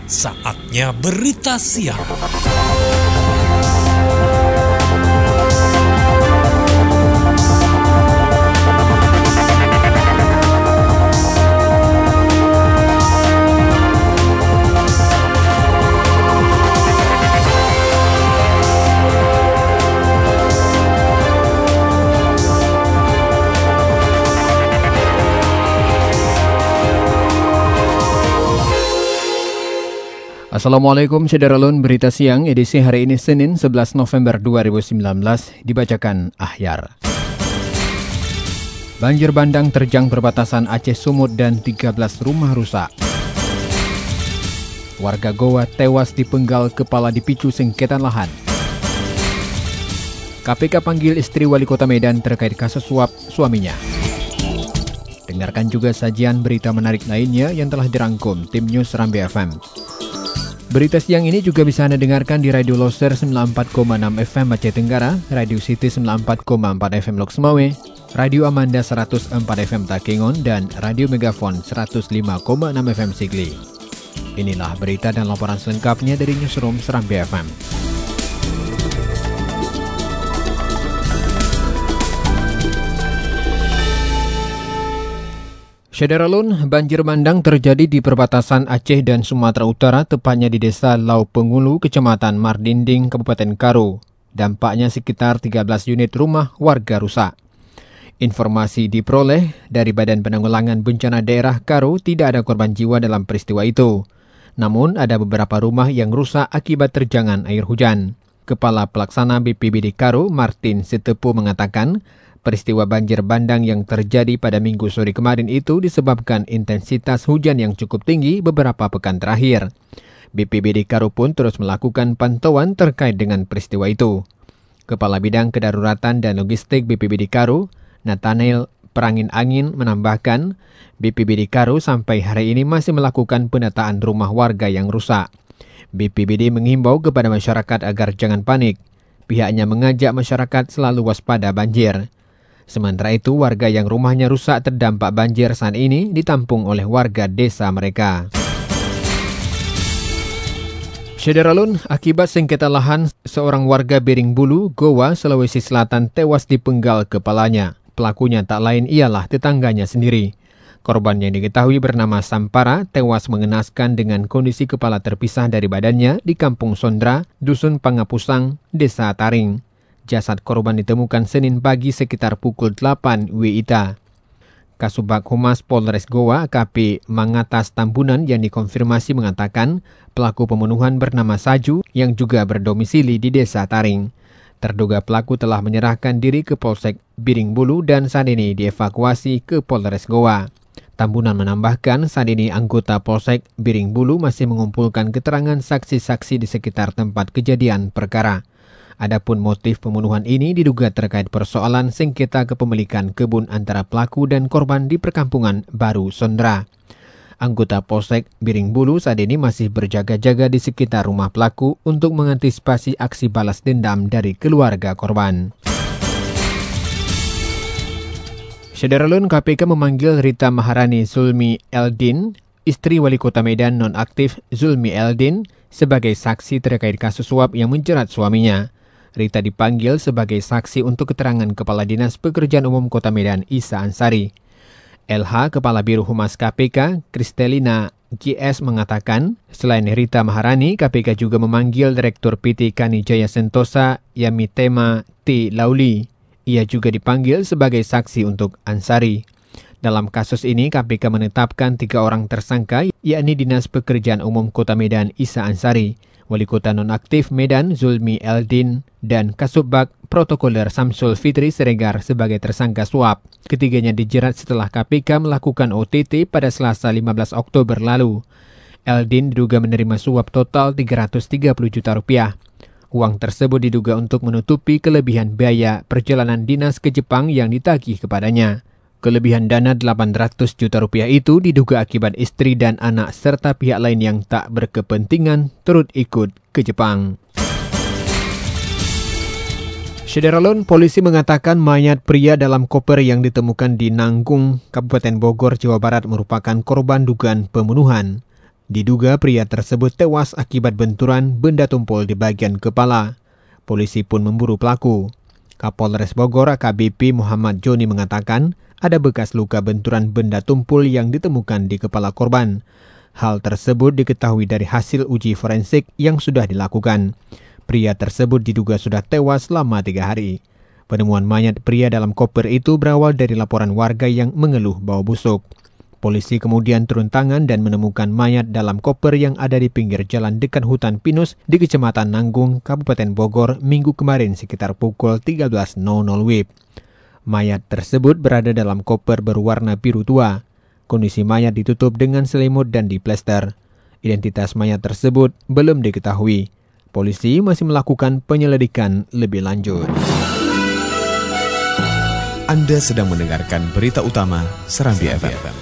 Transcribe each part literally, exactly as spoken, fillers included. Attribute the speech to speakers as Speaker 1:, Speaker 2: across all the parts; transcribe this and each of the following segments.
Speaker 1: Saatnya berita siang.
Speaker 2: Assalamualaikum Syederalun, berita siang edisi hari ini Senin sebelas November dua ribu sembilan belas dibacakan Ahyar. Banjir bandang terjang perbatasan Aceh Sumut dan tiga belas rumah rusak. Warga Goa tewas dipenggal kepala dipicu sengketa lahan. K P K panggil istri wali kota Medan terkait kasus suap suaminya. Dengarkan juga sajian berita menarik lainnya yang telah dirangkum tim News Rambi F M. Berita siang ini juga bisa Anda dengarkan di Radio Loser sembilan puluh empat koma enam F M Aceh Tenggara, Radio City sembilan puluh empat koma empat F M Lok Semawe, Radio Amanda seratus empat F M Takengon, dan Radio Megafon seratus lima koma enam F M Sigli. Inilah berita dan laporan selengkapnya dari Newsroom Serambi F M. Syederalun, banjir bandang terjadi di perbatasan Aceh dan Sumatera Utara, tepatnya di Desa Lau Pengulu, Kecamatan Mardinding, Kabupaten Karo. Dampaknya sekitar tiga belas unit rumah warga rusak. Informasi diperoleh dari Badan Penanggulangan Bencana Daerah Karo, tidak ada korban jiwa dalam peristiwa itu. Namun ada beberapa rumah yang rusak akibat terjangan air hujan. Kepala Pelaksana B P B D Karo, Martin Sitepu, mengatakan, peristiwa banjir bandang yang terjadi pada minggu sore kemarin itu disebabkan intensitas hujan yang cukup tinggi beberapa pekan terakhir. B P B D Karo pun terus melakukan pantauan terkait dengan peristiwa itu. Kepala Bidang Kedaruratan dan Logistik B P B D Karo, Nathaniel Perangin-Angin, menambahkan, B P B D Karo sampai hari ini masih melakukan pendataan rumah warga yang rusak. B P B D menghimbau kepada masyarakat agar jangan panik. Pihaknya mengajak masyarakat selalu waspada banjir. Sementara itu, warga yang rumahnya rusak terdampak banjir saat ini ditampung oleh warga desa mereka. Syederalun, akibat sengketa lahan, seorang warga Bering Bulu, Goa, Sulawesi Selatan tewas dipenggal kepalanya. Pelakunya tak lain ialah tetangganya sendiri. Korban yang diketahui bernama Sampara tewas mengenaskan dengan kondisi kepala terpisah dari badannya di Kampung Sondra, Dusun Pangapusang, Desa Taring. Jasad korban ditemukan Senin pagi sekitar pukul delapan W I T A. Kasubag Humas Polres Goa, K P Mangatas Tambunan, yang dikonfirmasi mengatakan pelaku pembunuhan bernama Saju yang juga berdomisili di Desa Taring. Terduga pelaku telah menyerahkan diri ke Polsek Biring Bulu dan saat ini dievakuasi ke Polres Goa. Tambunan menambahkan saat ini anggota Polsek Biring Bulu masih mengumpulkan keterangan saksi-saksi di sekitar tempat kejadian perkara. Adapun motif pembunuhan ini diduga terkait persoalan sengketa kepemilikan kebun antara pelaku dan korban di perkampungan Baru Sondra. Anggota Polsek Biring Bulu saat ini masih berjaga-jaga di sekitar rumah pelaku untuk mengantisipasi aksi balas dendam dari keluarga korban. Syederalun, K P K memanggil Rita Maharani Zulmi Eldin, istri wali kota Medan nonaktif Zulmi Eldin, sebagai saksi terkait kasus suap yang menjerat suaminya. Rita dipanggil sebagai saksi untuk keterangan Kepala Dinas Pekerjaan Umum Kota Medan Isa Ansari. L H, Kepala Biro Humas K P K, Kristelina G S, mengatakan, selain Rita Maharani, K P K juga memanggil Direktur P T Kanijaya Sentosa Yamitema T. Lauli. Ia juga dipanggil sebagai saksi untuk Ansari. Dalam kasus ini, K P K menetapkan tiga orang tersangka, yakni Dinas Pekerjaan Umum Kota Medan Isa Ansari, Wali Kota Nonaktif Medan Zulmi Eldin, dan Kasubag Protokoler Samsul Fitri Siregar sebagai tersangka suap. Ketiganya dijerat setelah K P K melakukan O T T pada Selasa lima belas Oktober lalu. Eldin diduga menerima suap total tiga ratus tiga puluh juta rupiah. Uang tersebut diduga untuk menutupi kelebihan biaya perjalanan dinas ke Jepang yang ditagih kepadanya. Kelebihan dana delapan ratus juta rupiah itu diduga akibat istri dan anak serta pihak lain yang tak berkepentingan turut ikut ke Jepang. Syederalun, polisi mengatakan mayat pria dalam koper yang ditemukan di Nanggung, Kabupaten Bogor, Jawa Barat merupakan korban dugaan pembunuhan. Diduga pria tersebut tewas akibat benturan benda tumpul di bagian kepala. Polisi pun memburu pelaku. Kapolres Bogor A K B P Muhammad Joni mengatakan ada bekas luka benturan benda tumpul yang ditemukan di kepala korban. Hal tersebut diketahui dari hasil uji forensik yang sudah dilakukan. Pria tersebut diduga sudah tewas selama tiga hari. Penemuan mayat pria dalam koper itu berawal dari laporan warga yang mengeluh bau busuk. Polisi kemudian turun tangan dan menemukan mayat dalam koper yang ada di pinggir jalan dekat hutan pinus di Kecamatan Nanggung, Kabupaten Bogor, minggu kemarin sekitar pukul tiga belas nol nol W I B. Mayat tersebut berada dalam koper berwarna biru tua. Kondisi mayat ditutup dengan selimut dan diplester. Identitas mayat tersebut belum diketahui. Polisi masih melakukan penyelidikan lebih lanjut.
Speaker 3: Anda sedang mendengarkan berita utama Serambi F M.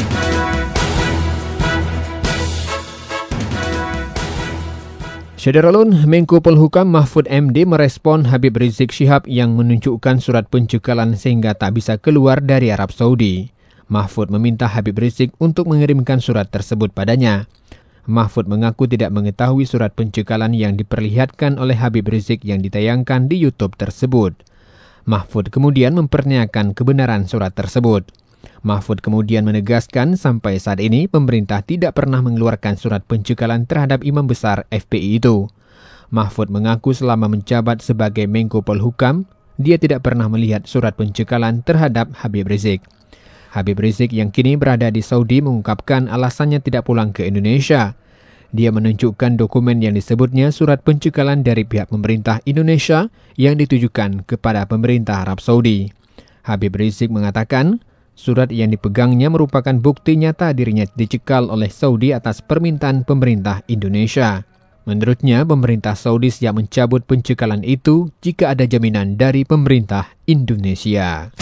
Speaker 2: Syederalun, Menko Polhukam Mahfud M D merespon Habib Rizik Syihab yang menunjukkan surat pencekalan sehingga tak bisa keluar dari Arab Saudi. Mahfud meminta Habib Rizik untuk mengirimkan surat tersebut padanya. Mahfud mengaku tidak mengetahui surat pencekalan yang diperlihatkan oleh Habib Rizik yang ditayangkan di YouTube tersebut. Mahfud kemudian mempertanyakan kebenaran surat tersebut. Mahfud kemudian menegaskan sampai saat ini pemerintah tidak pernah mengeluarkan surat pencekalan terhadap imam besar F P I itu. Mahfud mengaku selama menjabat sebagai Menko Polhukam, dia tidak pernah melihat surat pencekalan terhadap Habib Rizik. Habib Rizik yang kini berada di Saudi mengungkapkan alasannya tidak pulang ke Indonesia. Dia menunjukkan dokumen yang disebutnya surat pencekalan dari pihak pemerintah Indonesia yang ditujukan kepada pemerintah Arab Saudi. Habib Rizik mengatakan, surat yang dipegangnya merupakan bukti nyata dirinya dicekal oleh Saudi atas permintaan pemerintah Indonesia. Menurutnya, pemerintah Saudi siap mencabut pencekalan itu jika ada jaminan dari pemerintah Indonesia.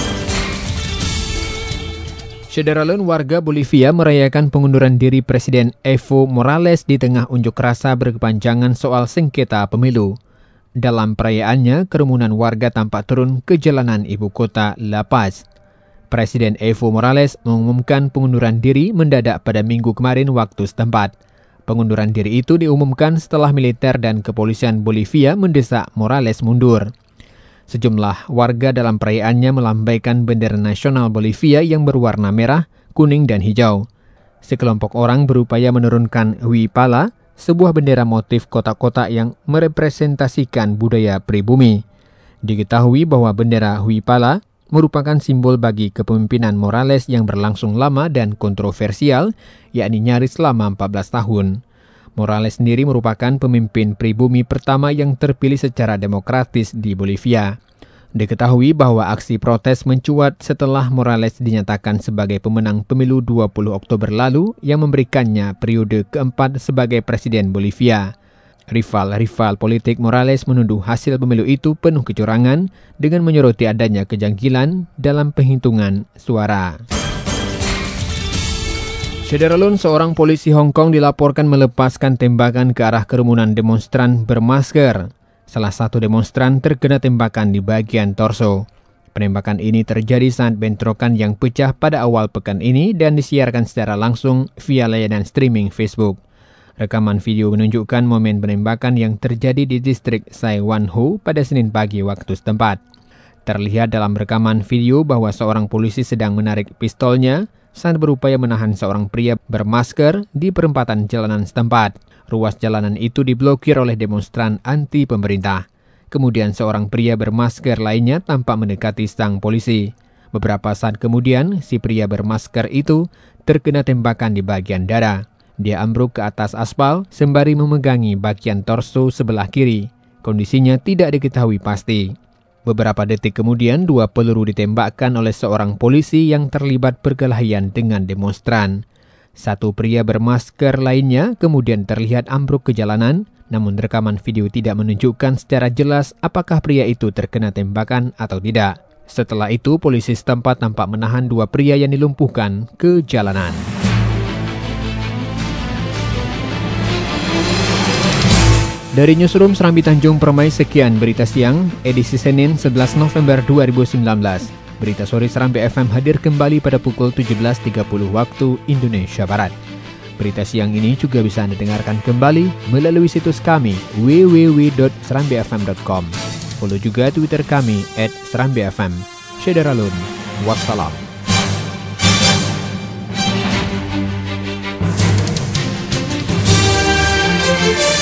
Speaker 2: Syederalun, warga Bolivia merayakan pengunduran diri Presiden Evo Morales di tengah unjuk rasa berkepanjangan soal sengketa pemilu. Dalam perayaannya, kerumunan warga tampak turun ke jalanan ibu kota La Paz. Presiden Evo Morales mengumumkan pengunduran diri mendadak pada minggu kemarin waktu setempat. Pengunduran diri itu diumumkan setelah militer dan kepolisian Bolivia mendesak Morales mundur. Sejumlah warga dalam perayaannya melambaikan bendera nasional Bolivia yang berwarna merah, kuning, dan hijau. Sekelompok orang berupaya menurunkan huipala, sebuah bendera motif kotak-kotak yang merepresentasikan budaya pribumi. Diketahui bahwa bendera huipala merupakan simbol bagi kepemimpinan Morales yang berlangsung lama dan kontroversial, yakni nyaris selama empat belas tahun. Morales sendiri merupakan pemimpin pribumi pertama yang terpilih secara demokratis di Bolivia. Diketahui bahwa aksi protes mencuat setelah Morales dinyatakan sebagai pemenang pemilu dua puluh Oktober lalu yang memberikannya periode keempat sebagai Presiden Bolivia. Rival-rival politik Morales menuduh hasil pemilu itu penuh kecurangan dengan menyoroti adanya kejangkilan dalam penghitungan suara. Syederalun, seorang polisi Hong Kong dilaporkan melepaskan tembakan ke arah kerumunan demonstran bermasker. Salah satu demonstran terkena tembakan di bagian torso. Penembakan ini terjadi saat bentrokan yang pecah pada awal pekan ini dan disiarkan secara langsung via layanan streaming Facebook. Rekaman video menunjukkan momen penembakan yang terjadi di distrik Sai Wan Ho pada Senin pagi waktu setempat. Terlihat dalam rekaman video bahwa seorang polisi sedang menarik pistolnya saat berupaya menahan seorang pria bermasker di perempatan jalanan setempat. Ruas jalanan itu diblokir oleh demonstran anti pemerintah. Kemudian seorang pria bermasker lainnya tampak mendekati sang polisi. Beberapa saat kemudian, si pria bermasker itu terkena tembakan di bagian dada. Dia ambruk ke atas aspal sembari memegangi bagian torso sebelah kiri. Kondisinya tidak diketahui pasti. Beberapa detik kemudian, dua peluru ditembakkan oleh seorang polisi yang terlibat perkelahian dengan demonstran. Satu pria bermasker lainnya kemudian terlihat ambruk ke jalanan, namun rekaman video tidak menunjukkan secara jelas apakah pria itu terkena tembakan atau tidak. Setelah itu, polisi setempat tampak menahan dua pria yang dilumpuhkan ke jalanan. Dari Newsroom Serambi Tanjung Permai, sekian berita siang, edisi Senin sebelas November dua ribu sembilan belas. Berita sore Serambi F M hadir kembali pada pukul tujuh belas tiga puluh waktu Indonesia Barat. berita siang ini juga bisa Anda dengarkan kembali melalui situs kami w w w dot serambi f m dot com. Follow juga Twitter kami at serambi f m. Syederalun, wassalam.
Speaker 4: We'll be right back.